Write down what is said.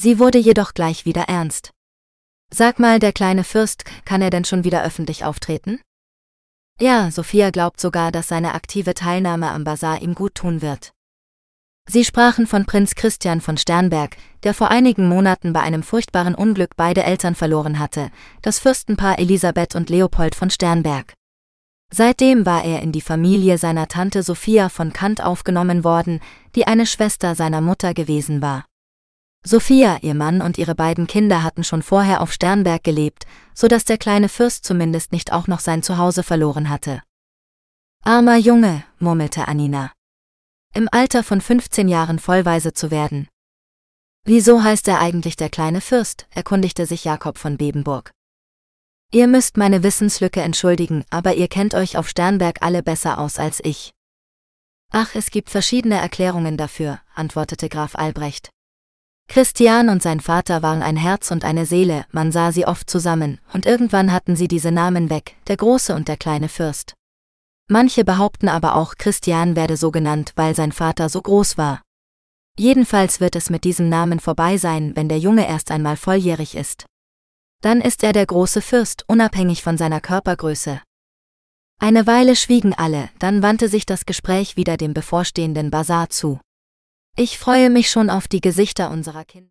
Sie wurde jedoch gleich wieder ernst. »Sag mal, der kleine Fürst, kann er denn schon wieder öffentlich auftreten?« »Ja, Sophia glaubt sogar, dass seine aktive Teilnahme am Basar ihm gut tun wird.« Sie sprachen von Prinz Christian von Sternberg, der vor einigen Monaten bei einem furchtbaren Unglück beide Eltern verloren hatte, das Fürstenpaar Elisabeth und Leopold von Sternberg. Seitdem war er in die Familie seiner Tante Sophia von Kant aufgenommen worden, die eine Schwester seiner Mutter gewesen war. Sophia, ihr Mann und ihre beiden Kinder hatten schon vorher auf Sternberg gelebt, so dass der kleine Fürst zumindest nicht auch noch sein Zuhause verloren hatte. »Armer Junge«, murmelte Annina. »Im Alter von 15 Jahren vollweise zu werden.« »Wieso heißt er eigentlich der kleine Fürst?« erkundigte sich Jakob von Bebenburg. »Ihr müsst meine Wissenslücke entschuldigen, aber ihr kennt euch auf Sternberg alle besser aus als ich.« »Ach, es gibt verschiedene Erklärungen dafür«, antwortete Graf Albrecht. Christian und sein Vater waren ein Herz und eine Seele, man sah sie oft zusammen, und irgendwann hatten sie diese Namen weg, der große und der kleine Fürst. Manche behaupten aber auch, Christian werde so genannt, weil sein Vater so groß war. Jedenfalls wird es mit diesem Namen vorbei sein, wenn der Junge erst einmal volljährig ist. Dann ist er der große Fürst, unabhängig von seiner Körpergröße. Eine Weile schwiegen alle, dann wandte sich das Gespräch wieder dem bevorstehenden Basar zu. »Ich freue mich schon auf die Gesichter unserer Kinder.«